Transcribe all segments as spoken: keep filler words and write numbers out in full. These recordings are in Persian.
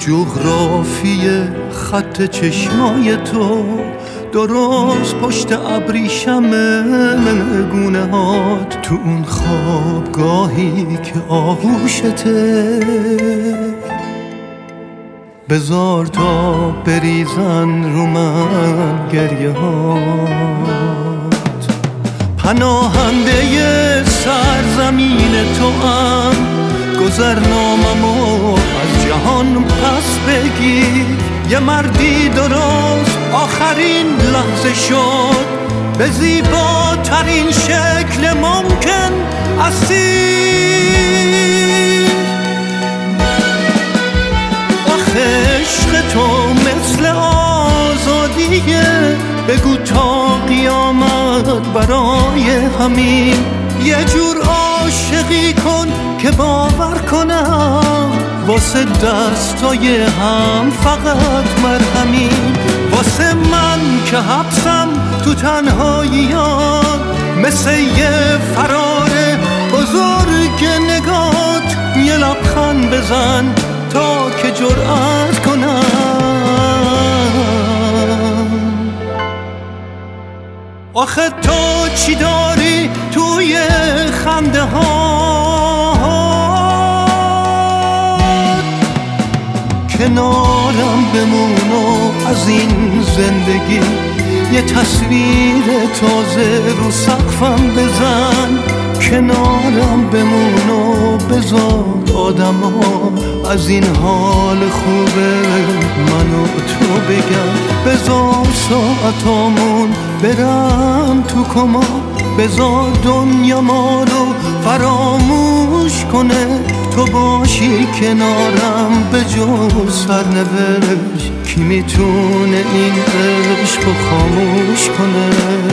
جغرافی خط چشمای تو درست پشت ابریشم گونه هات، تو اون خوابگاهی که آغوشته، بذار تا بریزن رو من گریه هات. پناهنده سرزمین تو هم گذرناممو از جهان پس بگیر. یه مردی درست آخرین لحظه شد، به زیباترین شکل ممکن اسیر. آخه عشق تو مثل آزادیه، بگو تا قیامت برای همین یه جور عاشقی کن که باور کنم واسه دستای هم فقط مرهمی. واسه من که حبسم تو تنهاییات، مثل یه فرار بزرگ نگات یه لبخند بزن تا که جرأت کنم. آخه تو چی داری توی خنده ها، کنارم بمون و از این زندگی یه تصویر تازه رو سقفم بزن. کنارم بمون و بذار آدم ها از این حال خوبه من و تو بگم. بذار ساعتامون برم تو کما، بذار دنیا ما رو فراموش کنه. تو باشی کنارم به جز سرنوشت، کی میتونه این عشق رو خاموش کنه؟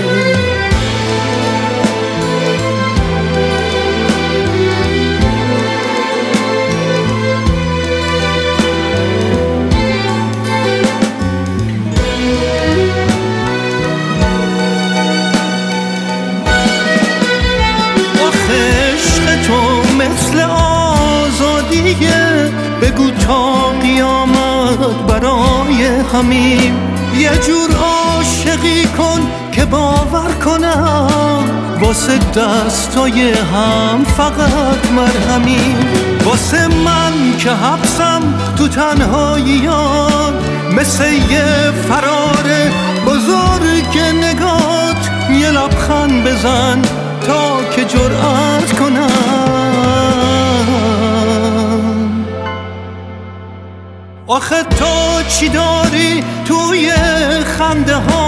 مثل آزادیه، بگو تا قیامت برای همین یه جور عاشقی کن که باور کنم واسه دستای هم فقط مرهمی. واسه من که حبسم تو تنهاییات، مثل یه فرار بزرگ نگات یه لبخند بزن تا که جرأت کنم. آخه تو چی داری توی خنده ها،